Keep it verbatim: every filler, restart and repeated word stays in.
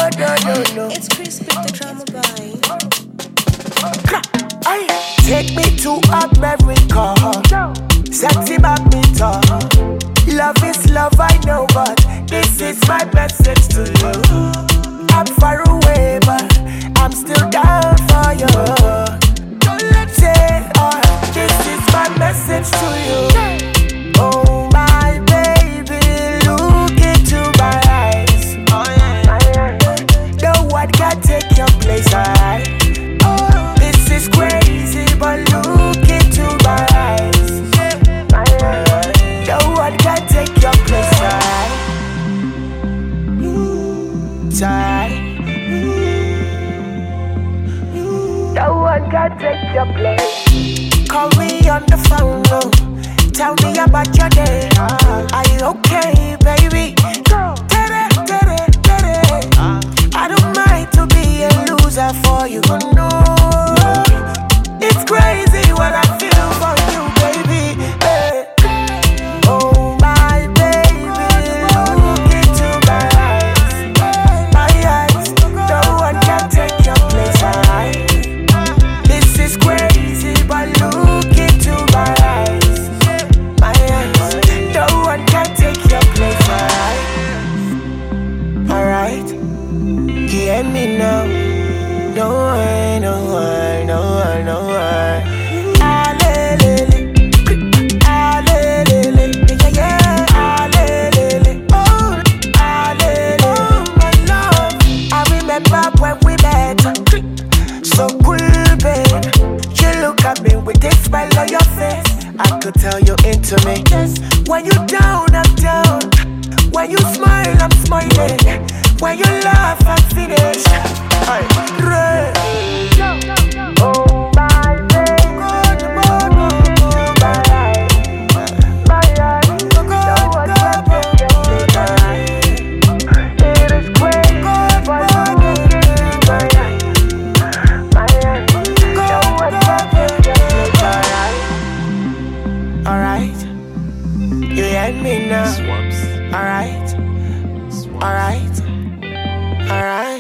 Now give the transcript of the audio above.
no, no, no. It's Chris with the drama boy. Aye. Take me to America. Sexy badminton. Love is love, I know, but this is my message to you. I'm far away, but I'm still down for you. Don't let it, uh, this is my message to you. Oh my baby, look into my eyes. No one can take your place, alright? This is crazy, but look into my eyes. No one can take your place, alright? Alright. No one can take your place. Call me on the phone, no. Tell me about your day. Are you okay, baby? I don't mind to be a loser for you, no. It's crazy what I feel for you, baby. Hey. Oh my baby, look into my eyes. My eyes, no one can take your place, alright? This is crazy, but look into my eyes. My eyes, no one can take your place, alright? Alright? Hear me now. No one, no one, no one, no one. Ah, le, le, le. Ah, le, le, le. Yeah, yeah. Ah, le, le, le. Oh, ah, le, le. Oh, my love. I remember when we met. So cool, babe. You look at me with this smile on your face. I could tell you're into me. When you down, I'm down. When you smile, I'm smiling. When you laugh, I'm finished. Hey, Ray. Oh my baby, my eyes, my eyes, no one can take your place. It is crazy, but look into my eyes, my eyes, no one can take your place. Alright, alright, you hear me now? Alright, alright, alright.